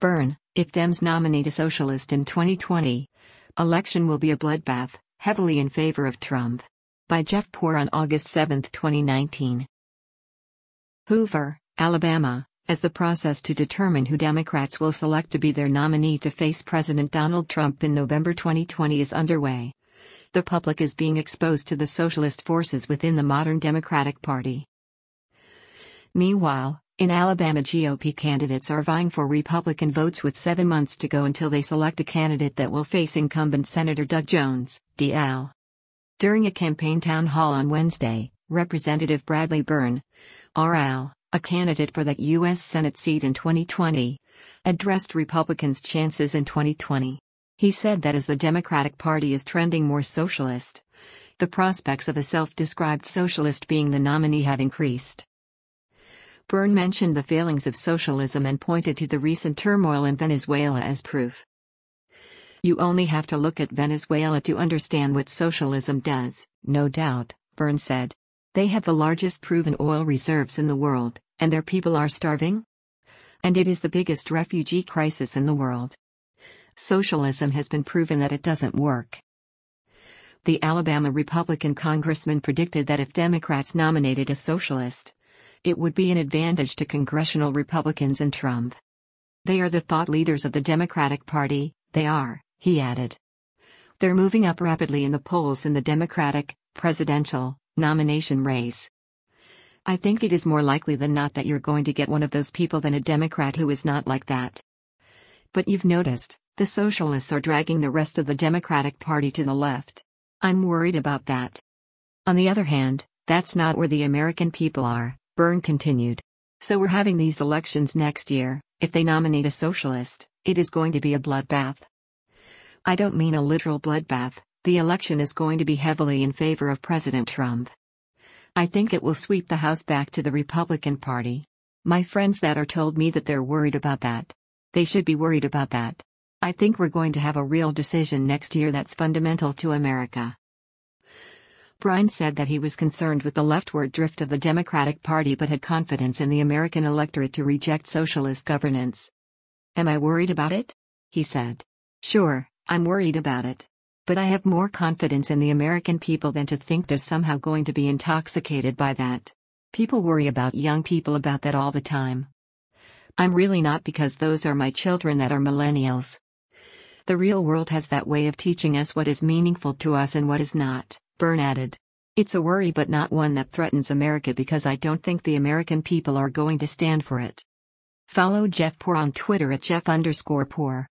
Burn, if Dems nominate a socialist in 2020, election will be a bloodbath, heavily in favor of Trump. By Jeff Poor on August 7, 2019. Hoover, Alabama, as the process to determine who Democrats will select to be their nominee to face President Donald Trump in November 2020 is underway. The public is being exposed to the socialist forces within the modern Democratic Party. Meanwhile, in Alabama, GOP candidates are vying for Republican votes with 7 months to go until they select a candidate that will face incumbent Senator Doug Jones, D.L. During a campaign town hall on Wednesday, Representative Bradley Byrne, R.L., a candidate for the U.S. Senate seat in 2020, addressed Republicans' chances in 2020. He said that as the Democratic Party is trending more socialist, the prospects of a self-described socialist being the nominee have increased. Byrne mentioned the failings of socialism and pointed to the recent turmoil in Venezuela as proof. You only have to look at Venezuela to understand what socialism does, no doubt, Byrne said. They have the largest proven oil reserves in the world, and their people are starving? And it is the biggest refugee crisis in the world. Socialism has been proven that it doesn't work. The Alabama Republican congressman predicted that if Democrats nominated a socialist, it would be an advantage to congressional Republicans and Trump. They are the thought leaders of the Democratic Party, they are, he added. They're moving up rapidly in the polls in the Democratic, presidential, nomination race. I think it is more likely than not that you're going to get one of those people than a Democrat who is not like that. But you've noticed, the socialists are dragging the rest of the Democratic Party to the left. I'm worried about that. On the other hand, that's not where the American people are, Byrne continued. So we're having these elections next year. If they nominate a socialist, it is going to be a bloodbath. I don't mean a literal bloodbath. The election is going to be heavily in favor of President Trump. I think it will sweep the House back to the Republican Party. My friends that are told me that they're worried about that. They should be worried about that. I think we're going to have a real decision next year that's fundamental to America. Byrne said that he was concerned with the leftward drift of the Democratic Party but had confidence in the American electorate to reject socialist governance. Am I worried about it? He said. Sure, I'm worried about it. But I have more confidence in the American people than to think they're somehow going to be intoxicated by that. People worry about young people about that all the time. I'm really not, because those are my children that are millennials. The real world has that way of teaching us what is meaningful to us and what is not, Byrne added. It's a worry but not one that threatens America because I don't think the American people are going to stand for it. Follow Jeff Poor on Twitter at Jeff_Poor.